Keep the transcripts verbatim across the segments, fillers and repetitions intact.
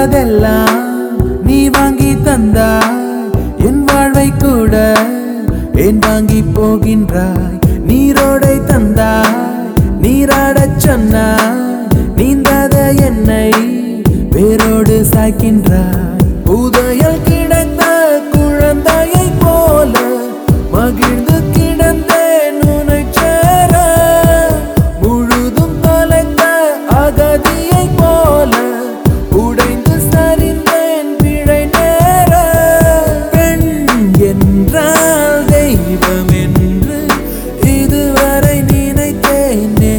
கேட்பதெல்லாம் நீ வாங்கி தந்தாய் என் வாழ்வை கூட ஏன் வாங்கி போகின்றாய் நீரோடை தந்தாய் நீராடச் சொன்னாய் நீந்தாத என்னை வேரோடு சாய்க்கின்றாய் புதையல் கிடந்த குழந்தையை போல மகிழ்ந்து கிடந்தேன் உன்னை சேர முழுதும் தொலைத்த அகதியை போல உடைந்து சரிந்தேன் பிழை நேர பெண் என்றால் தெய்வம் என்று இதுவரை நினைத்தேனே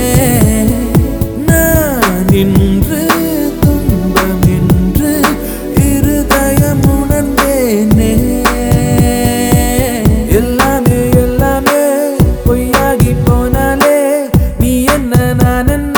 நான் இன்று துன்பம் என்று இருதயம் உணர்ந்தேனே எல்லாமே எல்லாமே பொய்யாகி போனாலே நீ என்ன நான் என்ன